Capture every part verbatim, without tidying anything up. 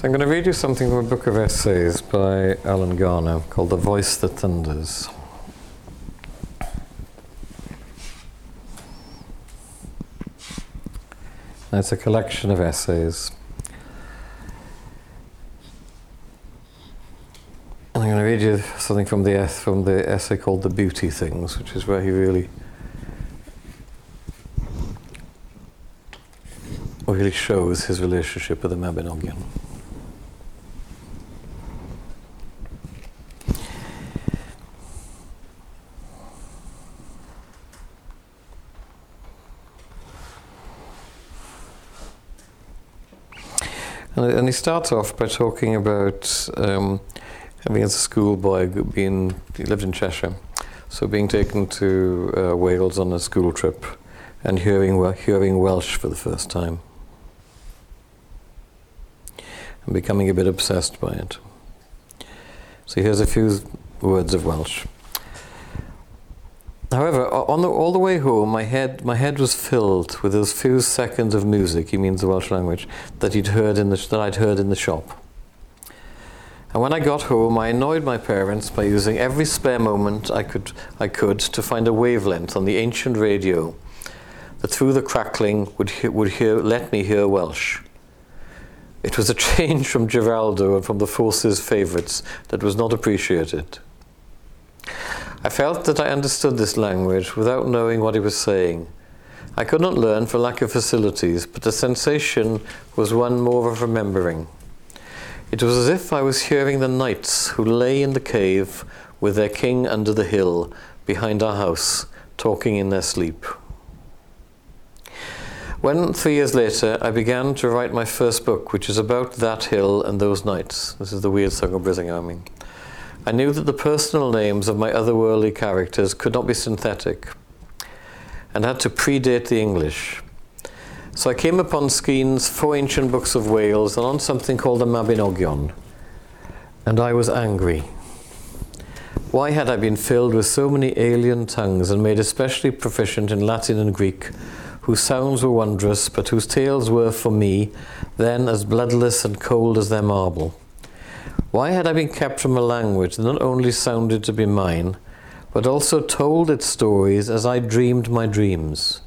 So I'm going to read you something from a book of essays by Alan Garner called The Voice That Thunders. And it's a collection of essays. And I'm going to read you something from the, from the essay called The Beauty Things, which is where he really really shows his relationship with the Mabinogion. And, and he starts off by talking about um, having as a schoolboy been, he lived in Cheshire, so being taken to uh, Wales on a school trip and hearing, hearing Welsh for the first time. And becoming a bit obsessed by it. So here's a few words of Welsh. However, on the, all the way home, my head, my head was filled with those few seconds of music, he means the Welsh language, that he'd heard in the, that I'd heard in the shop. And when I got home, I annoyed my parents by using every spare moment I could, I could to find a wavelength on the ancient radio that through the crackling would, he, would hear, let me hear Welsh. It was a change from Giraldo and from the Force's favourites that was not appreciated. I felt that I understood this language without knowing what he was saying. I could not learn for lack of facilities, but the sensation was one more of remembering. It was as if I was hearing the knights who lay in the cave with their king under the hill behind our house, talking in their sleep. When, three years later, I began to write my first book, which is about that hill and those nights, this is the Weird Song of Brisingamen, I knew that the personal names of my otherworldly characters could not be synthetic, and had to predate the English. So I came upon Skene's Four Ancient Books of Wales and on something called the Mabinogion, and I was angry. Why had I been filled with so many alien tongues and made especially proficient in Latin and Greek, whose sounds were wondrous, but whose tales were, for me, then as bloodless and cold as their marble? Why had I been kept from a language that not only sounded to be mine, but also told its stories as I dreamed my dreams?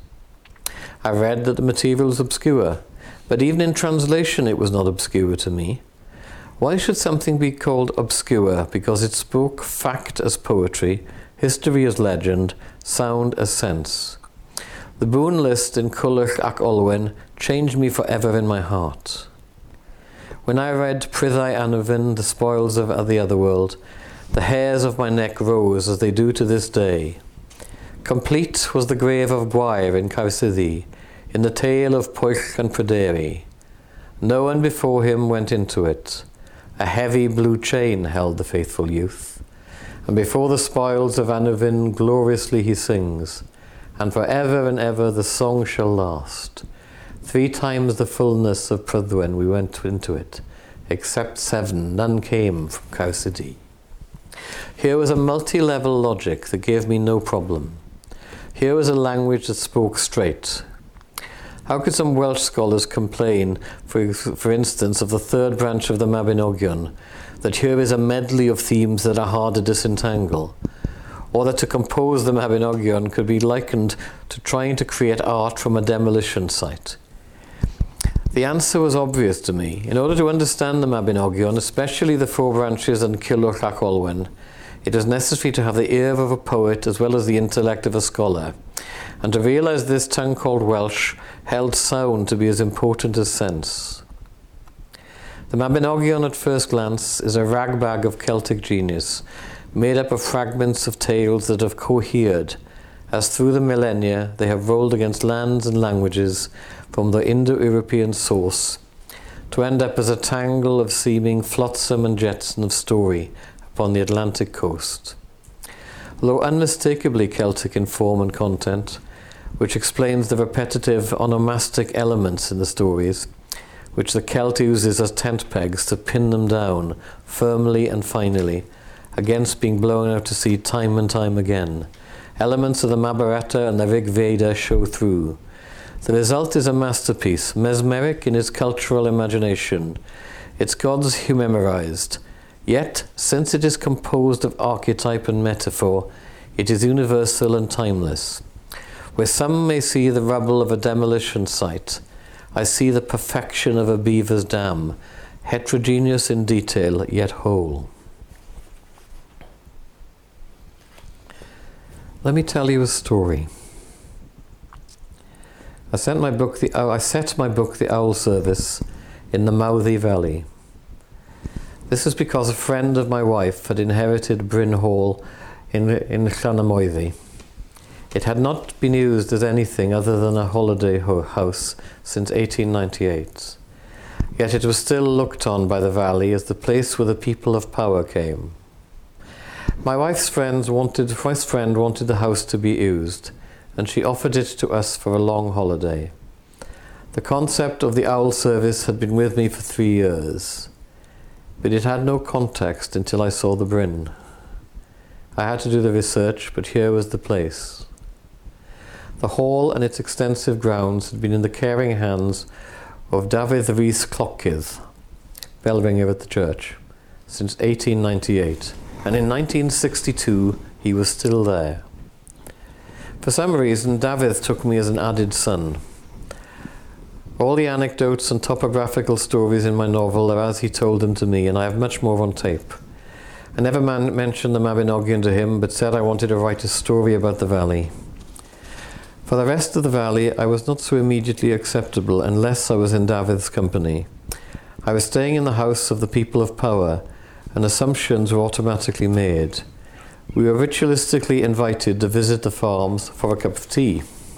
I read that the material was obscure, but even in translation it was not obscure to me. Why should something be called obscure because it spoke fact as poetry, history as legend, sound as sense? The boon list in Culhwch ac Olwen changed me forever in my heart. When I read Pryddau Anufin, the spoils of the otherworld, the hairs of my neck rose as they do to this day. Complete was the grave of Gwair in Caersythi, in the tale of Pwyll and Pryderi. No one before him went into it. A heavy blue chain held the faithful youth. And before the spoils of Anufin gloriously he sings, and for ever and ever the song shall last. Three times the fullness of Prydwen we went into it, except seven, none came from Caersythi. Here was a multi-level logic that gave me no problem. Here was a language that spoke straight. How could some Welsh scholars complain, for, for instance, of the third branch of the Mabinogion, that here is a medley of themes that are hard to disentangle? Or that to compose the Mabinogion could be likened to trying to create art from a demolition site? The answer was obvious to me. In order to understand the Mabinogion, especially the four branches and Culhwch ac Olwen, it is necessary to have the ear of a poet as well as the intellect of a scholar, and to realize this tongue called Welsh held sound to be as important as sense. The Mabinogion at first glance is a ragbag of Celtic genius, made up of fragments of tales that have cohered, as through the millennia they have rolled against lands and languages from the Indo-European source, to end up as a tangle of seeming flotsam and jetsam of story upon the Atlantic coast. Though unmistakably Celtic in form and content, which explains the repetitive onomastic elements in the stories, which the Celt uses as tent pegs to pin them down firmly and finally, against being blown out to sea time and time again. Elements of the Mahabharata and the Rig Veda show through. The result is a masterpiece, mesmeric in its cultural imagination, its gods he memorized. Yet, since it is composed of archetype and metaphor, it is universal and timeless. Where some may see the rubble of a demolition site, I see the perfection of a beaver's dam, heterogeneous in detail, yet whole. Let me tell you a story. I sent my book, the, I set my book, The Owl Service, in the Mouthy Valley. This is because a friend of my wife had inherited Bryn Hall in, in Llanamoeddi. It had not been used as anything other than a holiday house since eighteen ninety-eight. Yet it was still looked on by the valley as the place where the people of power came. My wife's friends wanted, wife's friend wanted the house to be used, and she offered it to us for a long holiday. The concept of the Owl Service had been with me for three years, but it had no context until I saw the Bryn. I had to do the research, but here was the place. The hall and its extensive grounds had been in the caring hands of Dafydd Rhys Clockydd, bell ringer at the church, since eighteen ninety-eight, and in nineteen sixty-two he was still there. For some reason, Dafydd took me as an added son. All the anecdotes and topographical stories in my novel are as he told them to me, and I have much more on tape. I never man- mentioned the Mabinogion to him, but said I wanted to write a story about the valley. For the rest of the valley, I was not so immediately acceptable unless I was in Dafydd's company. I was staying in the house of the people of power, and assumptions were automatically made. We were ritualistically invited to visit the farms for a cup of tea.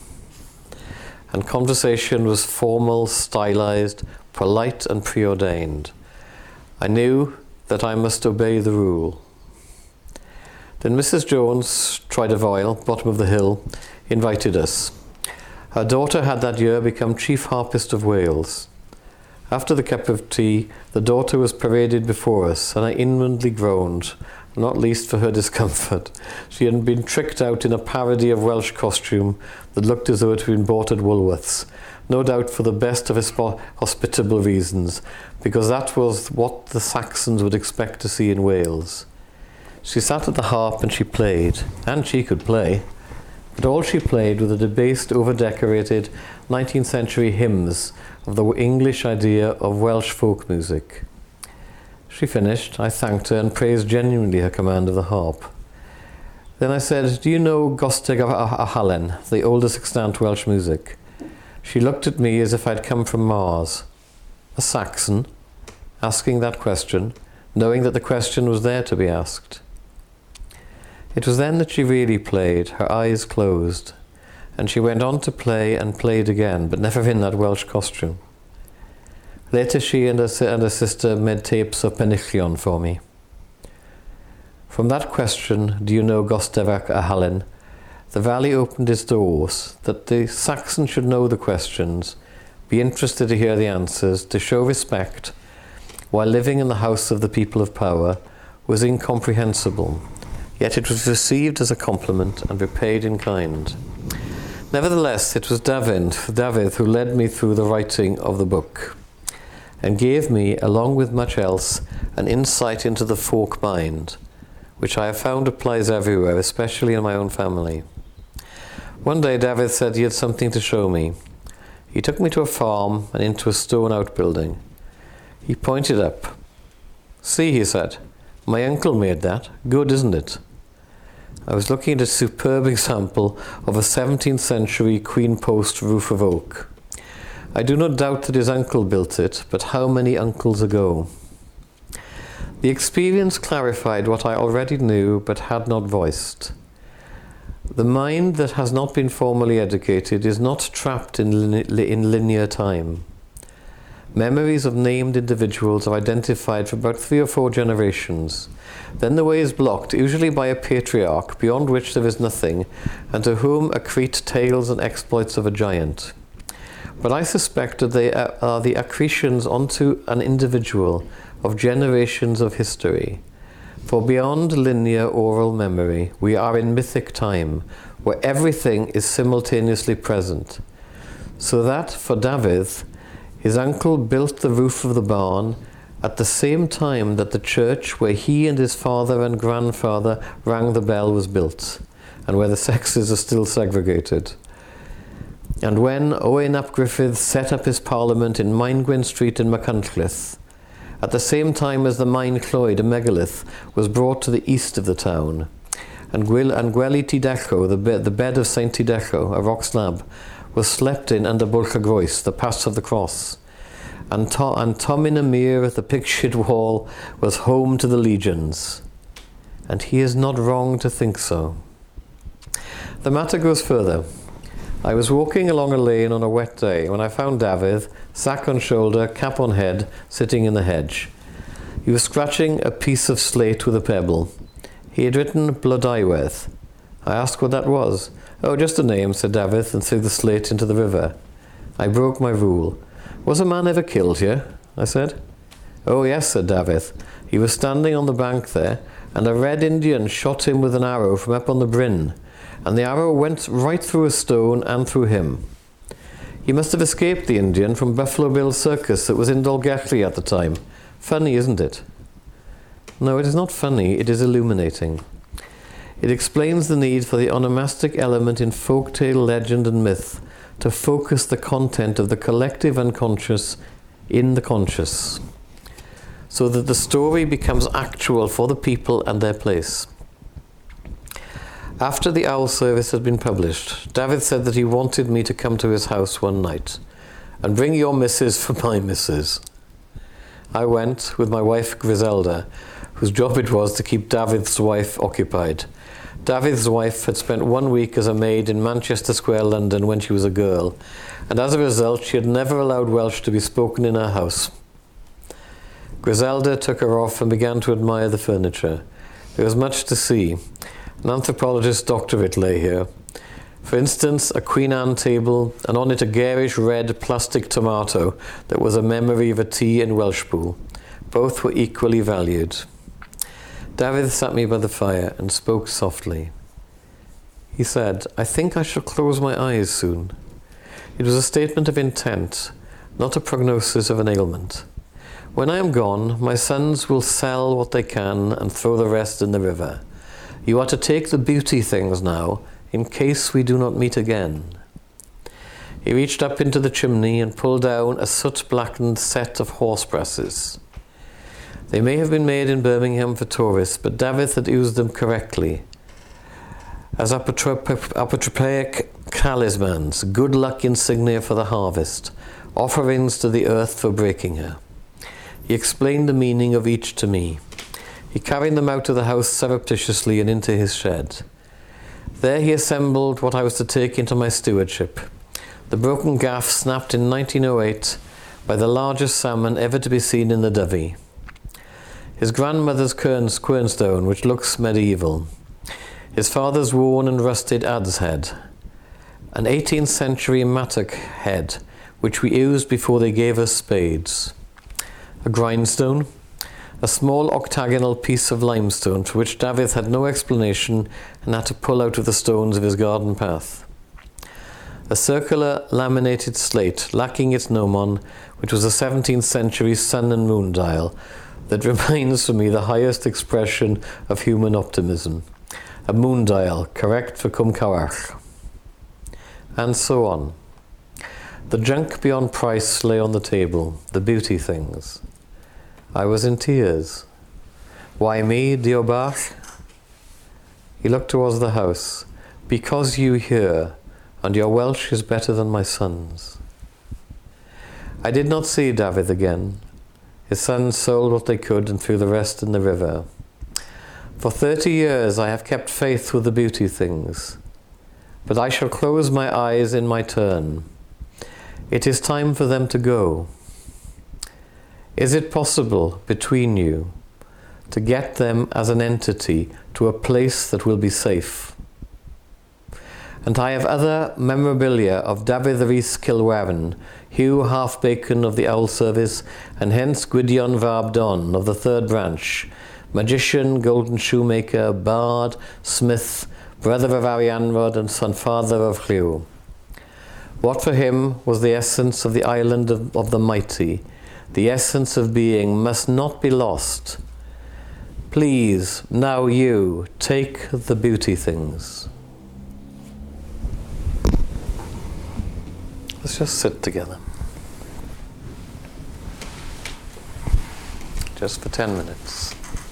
And conversation was formal, stylized, polite, and preordained. I knew that I must obey the rule. Then Missus Jones, Tridevoil, bottom of the hill, invited us. Her daughter had that year become Chief Harpist of Wales. After the cup of tea, the daughter was paraded before us, and I inwardly groaned, not least for her discomfort. She had been tricked out in a parody of Welsh costume that looked as though it had been bought at Woolworths, no doubt for the best of hospitable reasons, because that was what the Saxons would expect to see in Wales. She sat at the harp and she played, and she could play, but all she played were the debased, over-decorated nineteenth century hymns of the English idea of Welsh folk music. She finished, I thanked her and praised genuinely her command of the harp. Then I said, "Do you know Gosteg a Halen, the oldest extant Welsh music?" She looked at me as if I'd come from Mars. A Saxon, asking that question, knowing that the question was there to be asked. It was then that she really played, her eyes closed, and she went on to play and played again, but never in that Welsh costume. Later she and her, and her sister made tapes of Penillion for me. From that question, "Do you know Gosteg a Halen?" the valley opened its doors, that the Saxon should know the questions, be interested to hear the answers, to show respect, while living in the house of the people of power, was incomprehensible. Yet it was received as a compliment and repaid in kind. Nevertheless, it was Dafydd, Dafydd who led me through the writing of the book, and gave me, along with much else, an insight into the folk mind, which I have found applies everywhere, especially in my own family. One day Dafydd said he had something to show me. He took me to a farm and into a stone outbuilding. He pointed up. "See," he said, "my uncle made that. Good, isn't it?" I was looking at a superb example of a seventeenth century queen post roof of oak. I do not doubt that his uncle built it, but how many uncles ago? The experience clarified what I already knew but had not voiced. The mind that has not been formally educated is not trapped in, li- in linear time. Memories of named individuals are identified for about three or four generations. Then the way is blocked, usually by a patriarch, beyond which there is nothing, and to whom accrete tales and exploits of a giant. But I suspect that they are the accretions onto an individual of generations of history. For beyond linear oral memory, we are in mythic time, where everything is simultaneously present. So that, for Dafydd, his uncle built the roof of the barn, at the same time that the church where he and his father and grandfather rang the bell was built, and where the sexes are still segregated. And when Owain ap Griffith set up his parliament in Maengwyn Street in Machynlleth, at the same time as the Maen Clwyd, a megalith, was brought to the east of the town, and Gwil and Gwely Tydecho, the, be- the bed of Saint Tydecho, a rock slab, was slept in under Bwlch y Groes, the pass of the cross, and, to- and Tomyn y Mere, the pictured wall, was home to the legions. And he is not wrong to think so. The matter goes further. I was walking along a lane on a wet day when I found Dafydd, sack on shoulder, cap on head, sitting in the hedge. He was scratching a piece of slate with a pebble. He had written Blodeuwedd. I asked what that was. "Oh, just a name," said Dafydd, and threw the slate into the river. I broke my rule. "Was a man ever killed here?" I said. "Oh, yes," said Dafydd. "He was standing on the bank there, and a red Indian shot him with an arrow from up on the bryn, and the arrow went right through a stone and through him. He must have escaped, the Indian, from Buffalo Bill's circus that was in Dolgelly at the time. Funny, isn't it?" No, it is not funny, it is illuminating. It explains the need for the onomastic element in folktale, legend and myth to focus the content of the collective unconscious in the conscious, so that the story becomes actual for the people and their place. After the owl service had been published, Dafydd said that he wanted me to come to his house one night and bring your missus for my missus. I went with my wife Griselda, whose job it was to keep Dafydd's wife occupied. Dafydd's wife had spent one week as a maid in Manchester Square, London, when she was a girl, and as a result she had never allowed Welsh to be spoken in her house. Griselda took her off and began to admire the furniture. There was much to see. An anthropologist's doctorate lay here. For instance, a Queen Anne table, and on it a garish red plastic tomato that was a memory of a tea in Welshpool. Both were equally valued. Dafydd sat me by the fire and spoke softly. He said, "I think I shall close my eyes soon." It was a statement of intent, not a prognosis of an ailment. "When I am gone, my sons will sell what they can and throw the rest in the river. You are to take the beauty things now, in case we do not meet again." He reached up into the chimney and pulled down a soot-blackened set of horse brasses. They may have been made in Birmingham for tourists, but Dafydd had used them correctly as apotropaic talismans, good luck insignia for the harvest, offerings to the earth for breaking her. He explained the meaning of each to me. He carried them out of the house surreptitiously and into his shed. There he assembled what I was to take into my stewardship. The broken gaff snapped in nineteen oh eight by the largest salmon ever to be seen in the Dyfi. His grandmother's quernstone, which looks medieval. His father's worn and rusted adze head. An eighteenth century mattock head, which we used before they gave us spades. A grindstone. A small octagonal piece of limestone for which Dafydd had no explanation and had to pull out of the stones of his garden path. A circular laminated slate lacking its gnomon, which was a seventeenth century sun and moon dial, that remains for me the highest expression of human optimism. A moon dial, correct for Cwm Cawach. And so on. The junk beyond price lay on the table, the beauty things. I was in tears. "Why me, Diolbach?" He looked towards the house. "Because you here, and your Welsh is better than my son's." I did not see Dafydd again. His sons sold what they could and threw the rest in the river. For thirty years I have kept faith with the beauty things, but I shall close my eyes in my turn. It is time for them to go. Is it possible between you to get them as an entity to a place that will be safe? And I have other memorabilia of Dafydd Rhys Kilwarren, Hugh Half-Bacon of the Owl Service, and hence Gwydion Fab Don of the Third Branch, magician, golden shoemaker, bard, smith, brother of Arianrod and son father of Lliw. What for him was the essence of the island of, of the mighty, The essence of being must not be lost. Please, now you, take the beauty things. Let's just sit together. Just for ten minutes.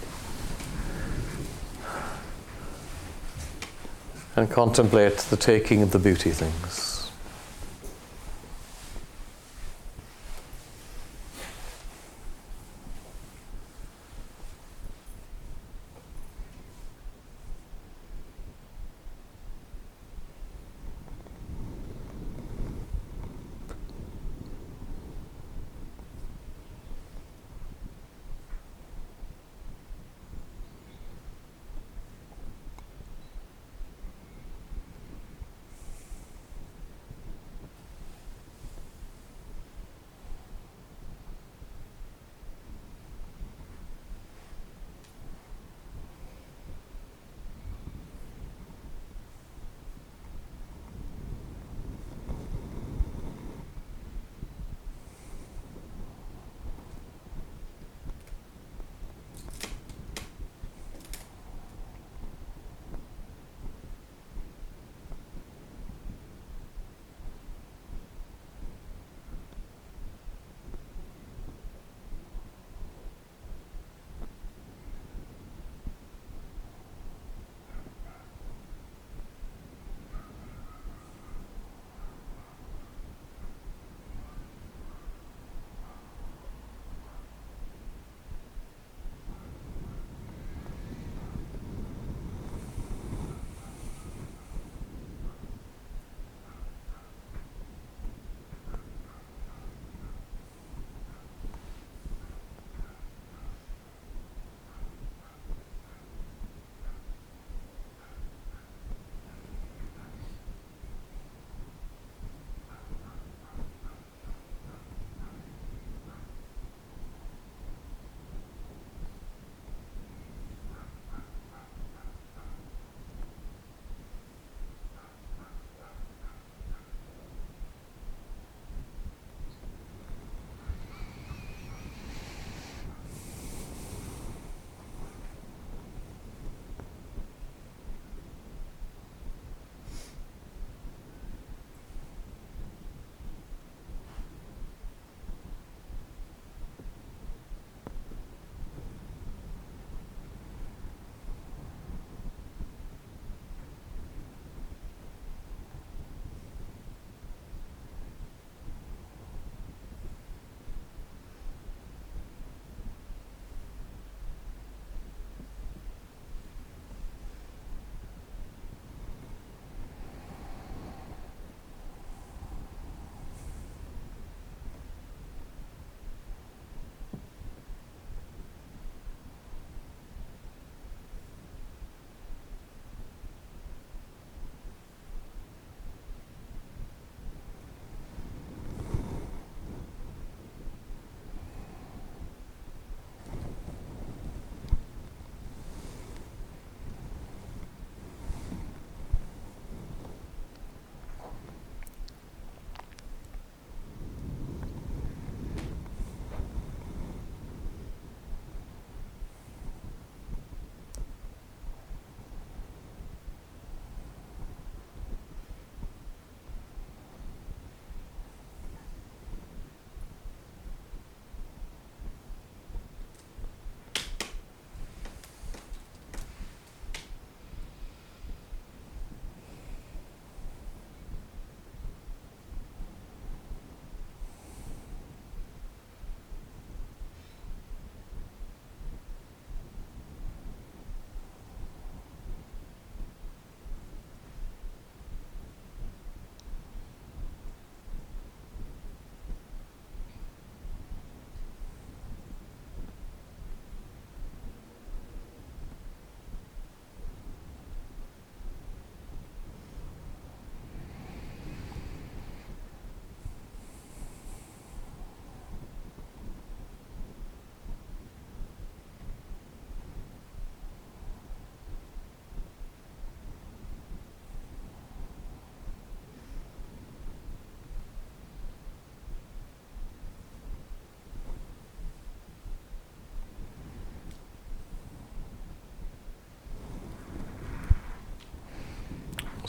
And contemplate the taking of the beauty things.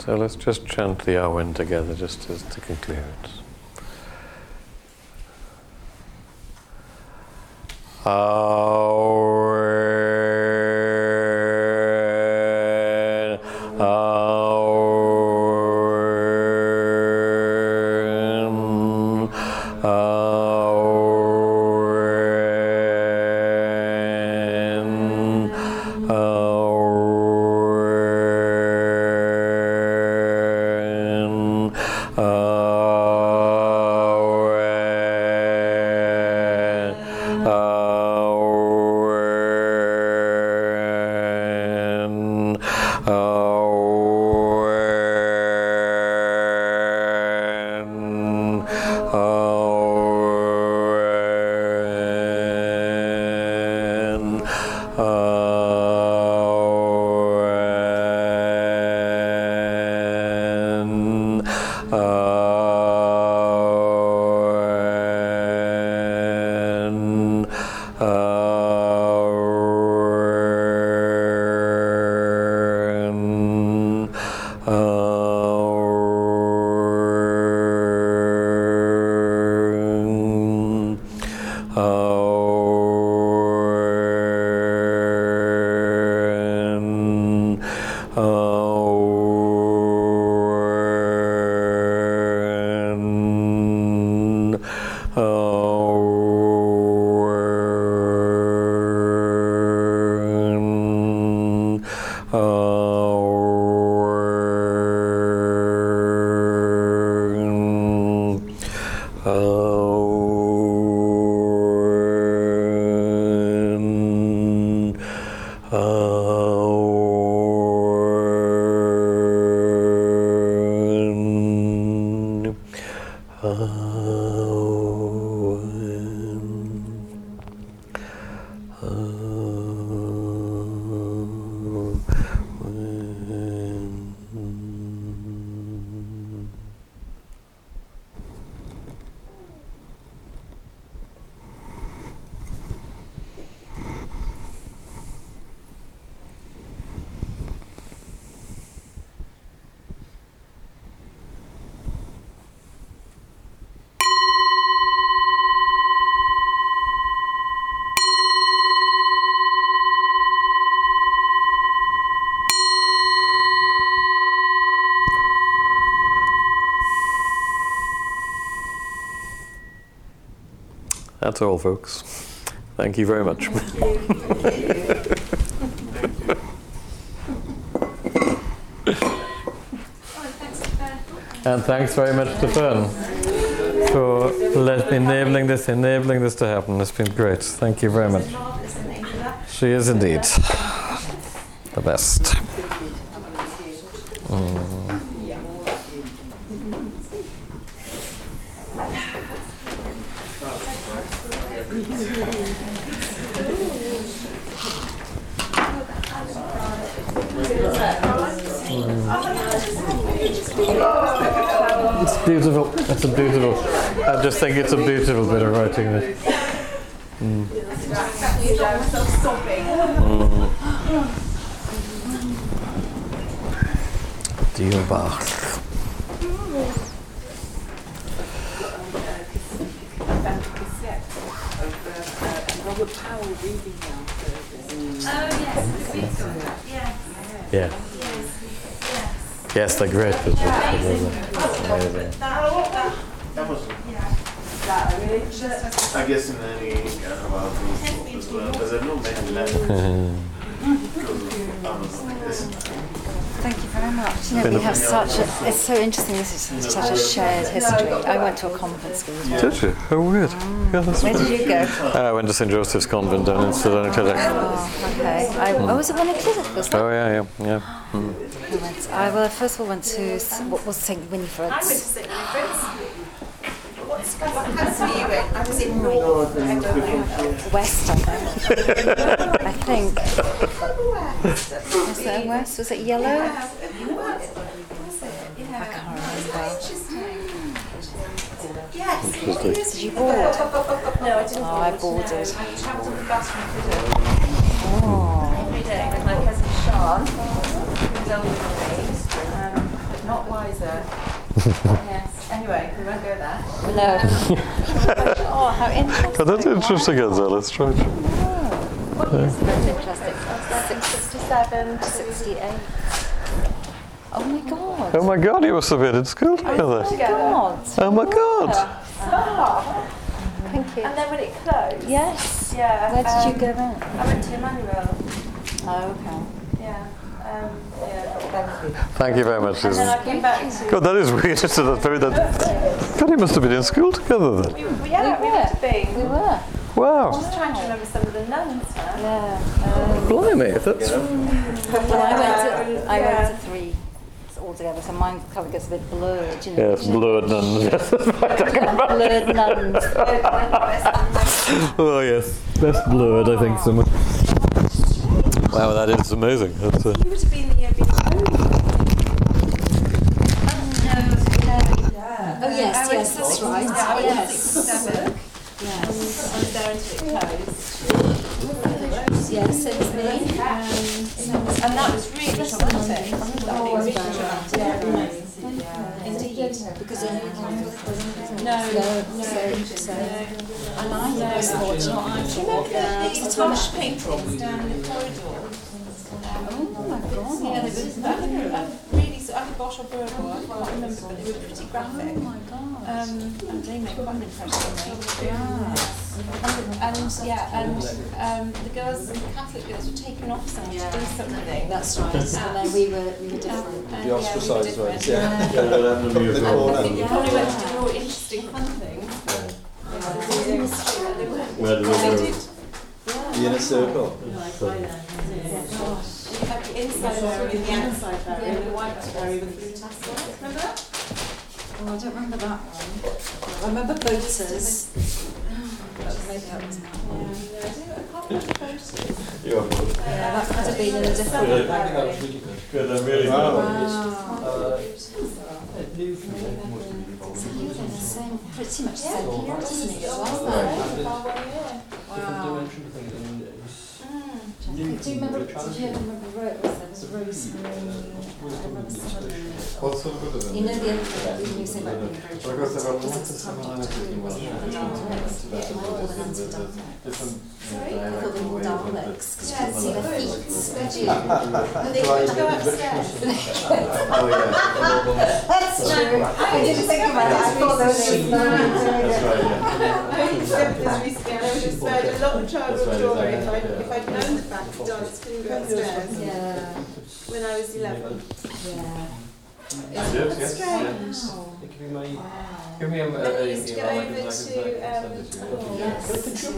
So let's just chant the Awen together, just as to conclude. Awen, Awen, Awen, Awen, That's all, folks. Thank you very much. And thanks very much to Fern for let, enabling this, enabling this to happen. It's been great. Thank you very much. She is indeed the best. Mm. It's beautiful. It's a beautiful. I just think it's a beautiful bit of writing. This. Mm. Mm. Dear Bach. Robert Powell reading now. Oh yes, the Beatles. Yeah. Yeah. Yes, they're great. Yeah, amazing. Amazing. That was, I guess in any kind of outdoors as well, because I know many left. Thank you very much. You know, we have such a, it's so interesting, this is such a shared history. I went to a convent school as well. Did you? How weird. Yeah, that's Where did you go? I went to Saint Joseph's Convent down in Stillone Clinic. Oh, okay. I, oh, was it when I did it? Was that? Oh, yeah, yeah, yeah. Mm. I, went, I well, first of all went to, s- what was Saint Winifred's? I went to Saint Winifred's. What's what house were you in? I was in North. I don't know. West, I think. I think. West. Was it West? Was it Yellow? Yeah. Was it? Yeah. I can't remember. Interesting. Yes. Interesting. Did you board? No, I didn't. Oh, I boarded. I travelled on the bus from Prudhoe Oh. every day with my cousin Sean, who's older than me. Um, not wiser. Yes. Anyway, we won't go there. No. Oh, how interesting. Oh, that's interesting, Elsa. Let's try it. What year is that interesting? sixty-seven, sixty-eight. Oh my god. Oh my God, you must have been in school together. Oh my god. Oh my God. Stop. Thank you. And then when it closed. Yes. Yeah. Where did um, you go then? I went to Emmanuel. Oh, okay. Yeah. Um, yeah. Thank you. Thank you very much, And then Susan. I came back to. God, that is weird. That's very, that, God, you must have been in school together then. We, we, yeah, we, We would have been. We were. I Wow. was trying to remember some of the nuns now. Yeah. Um, Blimey, that's... well, I went to, I Yeah. went to three altogether, so mine kind of gets a bit blurred, you know. Yes, blurred nuns. Yes, that's what I'm talking about. Blurred nuns. Oh yes, best blurred, I think. Someone. Wow, that is amazing. That's, uh, You would have been the year before. Oh yes, yes, that's right. Yeah, I was Yes. sixty-seven. Yes. I was there until it closed. Yes, it was me. And that was really traumatic. That was really traumatic. Indeed. Because I No, no, so, so. And I always thought, you know, I Do you remember these Thomas paintings down in the corridor? oh my god. Yeah, they were, I think, uh, really, so either Bosch or Burwell, I can't remember, but they were pretty graphic. Oh my god. Um, and they made quite an impression on me. Yeah. And, and yeah, and um, the girls, the Catholic girls, were taken off some to do something. That's right. And then we were we were different. And, The yeah, we were ostracised ones, different. yeah. Yeah, they're down the I corner. think you probably went to do more interesting fun things. Where the They river, did. the inner circle. You had the inside area and the outside area, the white area with blue tassels. Remember that? Oh, I don't remember that one. I remember boaters. Maybe that was that one. Yeah, I do. I can't remember the photos. Yeah. Yeah, that could have been in a different Good, area. good, I'm really Wow. Uh, So he was in the same, pretty much the same period, isn't he, as well then? Wow. Do you remember, did you ever remember Rose? There was Rosemary, I remember some of them. What sort of good You know the other thing you say about being very So I got several because months it's of a summer subject to do with the dialects. Yeah, all the hands were dialects. different I call them all dialects because you Yeah, can see their see, feet. Did you? And they couldn't go upstairs. Oh yeah. That's true. I didn't think about that. I thought there was That's right, yeah. I used to have this recently, and I would have spared a lot of childhood That's right, joy if exactly, I'd, yeah. if I'd known the fact that dance couldn't go upstairs Yeah. when I was eleven. Yeah. That's strange. Give me a, Then I used to go over to um, Yes.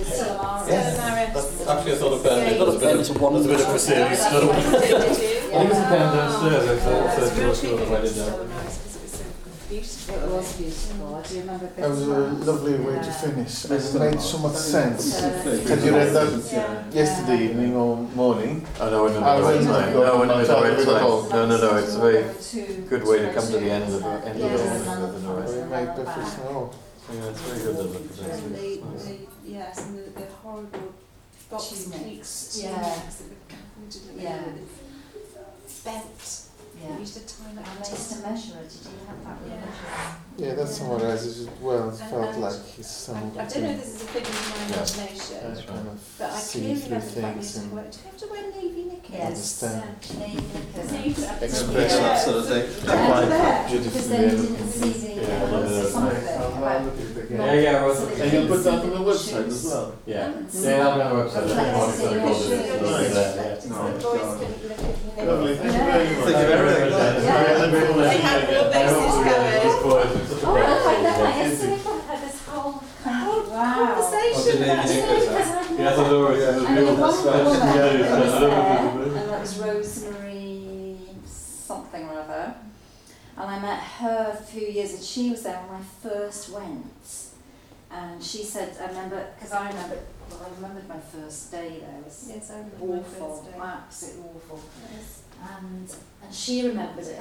Sternaris. Actually, I thought of Ben. I thought of Ben. That's a bit of a serious stuff. Did you? I think it's a pen downstairs. I thought It's so. real So treatment I write it was so down. nice because it was so beautiful. It was beautiful. I do remember bits That was a of that. lovely way to Yeah. finish, and it made so much sense. Uh, Had you read that Yeah. yesterday evening or morning? Oh, no, in the I right wouldn't time. go No, in the much right out of it at all. time. No, no, no. It's a very Two- good way to come to the end of the end of Yes. the whole in the right. It made perfect sense. Yeah, it's very good. That it presents And it. the, It's nice. the, yes, and the, the horrible box Tunics. pleats, Yeah. tunics that were gathered in the Yeah. middle with bent. Yeah. We used to tie And that they used to measure it. Did you have that with Yeah. measure? Yeah, that summarizes it well. It felt like he's some I, I don't know if this is a figure of my Yeah. imagination, That's right. kind of but I see clearly through remember the fact we things used to and wear, do you have to wear navy knickers? Yes. understand. Navy knickers. So you could have to- Express Yeah. that sort of thing. Yeah. Quite Because beautifully then you edited. didn't see the Yeah, uh, I love it. something I'll about look at it again. Yeah, yeah, I wrote so it. that And you you put can that see on the the website shoes. as well? Yeah. Yeah. Yeah, I'm on the website. Yeah. That's one thing called it. It's like that, yeah. So the boys couldn't look at me. Lovely, thank you very much. Thank you very much. They had all bases covered. Oh, I find that my yesterday I had this whole Conversation about it. Yeah, I know it's a And then real one discussion. woman Yeah, that it's was a there, little bit. and that was Rosemary something or other. And I met her a few years, and she was there when I first went. And she said, I remember, because I remember, well, I remembered my first day there. It was Yes, I remember my awful, first day. absolutely awful. Yes. And and she remembered it.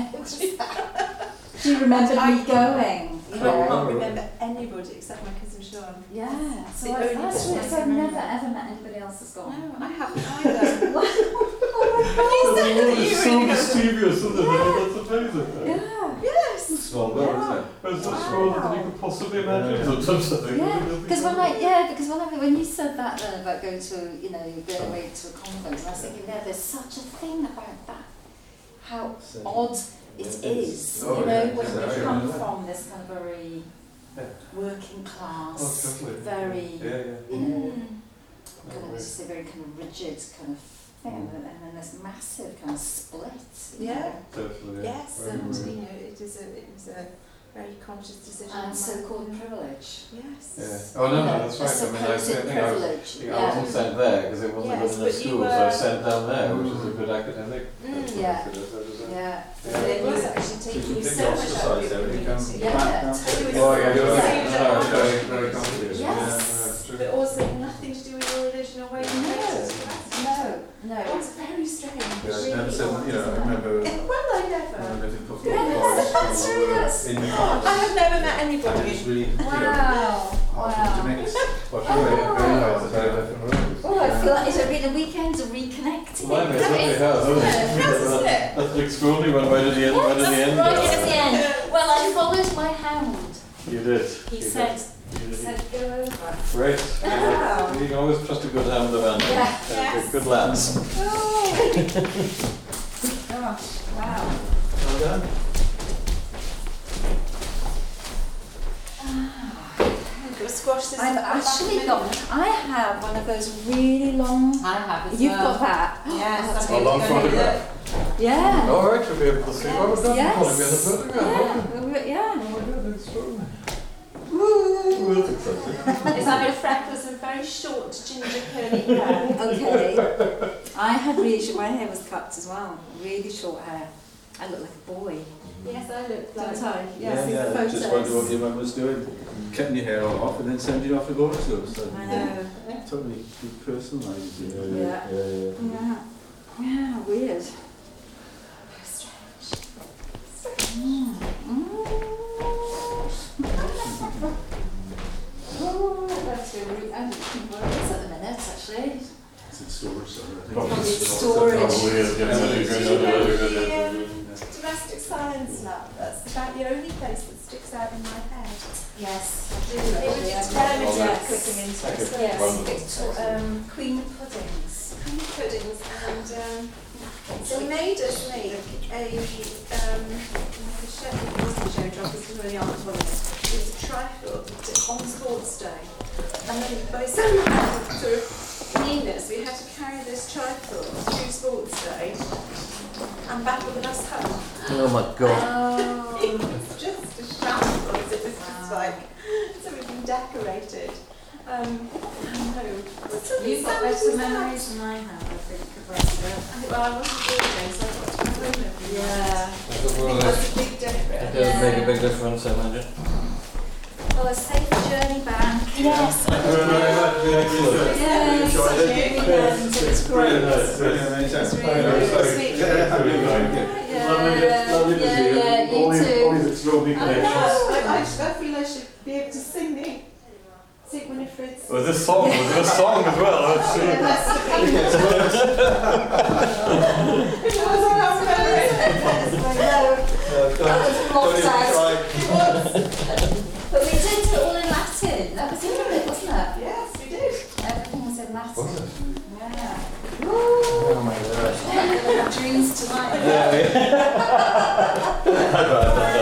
She remembered me going. You I know. can't remember anybody except my cousin Sean. Yeah, It's so the I, only that's person weird, I so I've can never remember. ever met anybody else that's gone. No, I haven't either. Oh But you it's so mysterious, isn't it? That's amazing. Yeah. Yes. Small world, isn't it? It's much more than you could possibly imagine. Yeah. Something. Yeah, because when I yeah, because when I when you said that then about going to you know going away to a convent, I was thinking yeah, there's such a thing about that, how odd it is. Oh, you know, yeah, when yeah, we yeah, come yeah. from this kind of very Yeah. working Oh, class, totally. very Yeah, yeah. you know, Mm. kind of just a very kind of rigid kind of thing, and then and this massive kind of split. you Yeah. know. Totally. Yeah. Yes, Very and weird. you know, it is a it was a very conscious decision. on And my so-called part. privilege. Yes. Yeah. Oh no, no, that's A right. I mean, I, was, I supposed think I, was, privilege. I wasn't sent there because it wasn't Yes, good enough but you school, so I was were- sent down there, which is a good academic. Mm. Yeah. Yeah. Yeah. But it was actually taking you so much out of your community. Yeah. It was Oh yeah, so you're right. much No, out it's of very, your very community. complicated. Yes. Yeah, no, it's true. But also nothing to do with your religion or way you No. practice. No, no. It was very strange. Yeah, really and so, odd, you know, I isn't it? remember Eh, Well, I never. when I lived in Puffle Yes, that's true, yes. in the I forest. have never met And it was anybody. really, you know, Wow. hard for to Wow. make it. But Oh. very, very hard to Very do. different roads. Oh, I feel like it's been a weekend of reconnecting. Well, I mean, it That really is- has, hasn't Yes, it? isn't it? That's the extraordinary one right at the end, right at the end. Right at the end. Well, I followed my hound. You did. He You said, did. he You did. said, go over. Great. Wow. You can always trust a good hand of animal. Yeah. They're Yes. good lads. Oh. Gosh, wow. Well done. Go squash this. I've up the back actually of got, I have one of those really long, I have as you've well. got that? Yes. A long photograph. Yeah. All right, you'll be able to see. Yes. Oh, that's Yes. going to be in the photograph. Yeah, Okay. we- yeah. Oh my God, that's extraordinary. Well, that's exciting. It's like freckles and very short ginger curly hair. Okay. I had really short, my hair was cut as well, really short hair. I look like a boy. Yes, I look like. Don't I? Yeah, Yes, yeah, photos. just wonder what your mum was doing. Cutting your hair all off and then sending you off to go to school. So I know. totally personalised it. Yeah, yeah, yeah. Yeah. Yeah, weird. Mm. Mm. Oh, that's really, I don't think where it is at the minute, actually. It's in storage somewhere. I think. Probably It's storage. Probably is, yeah. Do you Good, know good, good, good, the good. um, domestic science lab? That's about the only place that sticks out in my head. Yes, I do. They were actually, I determined do. to Yes. clicking into Thank you. it. Yes, Wonderful. Victor, um, Queen Puddings. Cream puddings and um, they made us make a um, like a show, it wasn't a show drop, it was really art on it. It was a trifle on sports day. And then by some sort of meanness, we had to carry this trifle through sports day and back with the bus home. Oh my God. Oh. It was just a shambles, it was just like, so we've been decorated. Um, I don't know. What's all You've these got sounds better was that? memories than I have, I think, about it. I- Well, I wasn't born then, so I got to go home every night. Yeah. It was a big It difference. does make a big difference, I imagine. Well, a safe journey back. Yes. Thank you very much. Very good. Yes. Enjoyed it. Weekend. It's great. Really nice. Really amazing. It's Very really nice. sweet. Yeah, really nice. Yeah, Lovely to- lovely to yeah, see you. yeah, you All these- too. all these extraordinary I know. connections. I, I, I feel I should be able to sing the Saint Winifred's. Was this song? Was it a song as well? That's Yeah, true. that's the It was on our memory. That was blocked out. It was. But we did it all in Latin. That was it, wasn't it? Yes, we did. Everything was in Latin. Was it? Yeah. Oh my gosh. I'm going to have dreams tonight. Yeah, yeah.